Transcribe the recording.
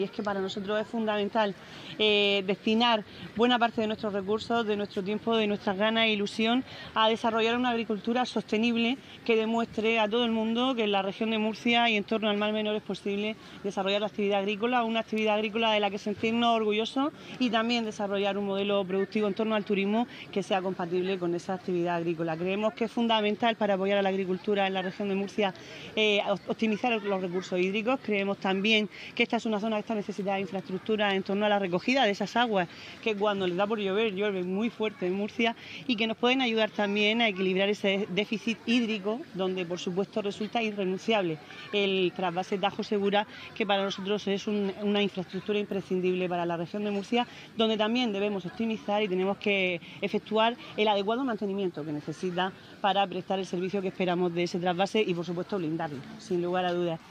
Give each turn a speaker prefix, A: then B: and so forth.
A: Y es que para nosotros es fundamental destinar buena parte de nuestros recursos, de nuestro tiempo, de nuestras ganas e ilusión a desarrollar una agricultura sostenible que demuestre a todo el mundo que en la región de Murcia y en torno al mar menor es posible desarrollar la actividad agrícola, una actividad agrícola de la que sentirnos orgullosos y también desarrollar un modelo productivo en torno al turismo que sea compatible con esa actividad agrícola. Creemos que es fundamental para apoyar a la agricultura en la región de Murcia optimizar los recursos hídricos. Creemos también que esta es una zona que está necesitada de infraestructura en torno a la recogida de esas aguas que cuando les da por llover, llueve muy fuerte en Murcia y que nos pueden ayudar también a equilibrar ese déficit hídrico donde por supuesto resulta irrenunciable el trasvase Tajo Segura, que para nosotros es una infraestructura imprescindible para la región de Murcia, donde también debemos optimizar y tenemos que efectuar el adecuado mantenimiento que necesita para prestar el servicio que esperamos de ese trasvase y por supuesto blindarlo, sin lugar a dudas.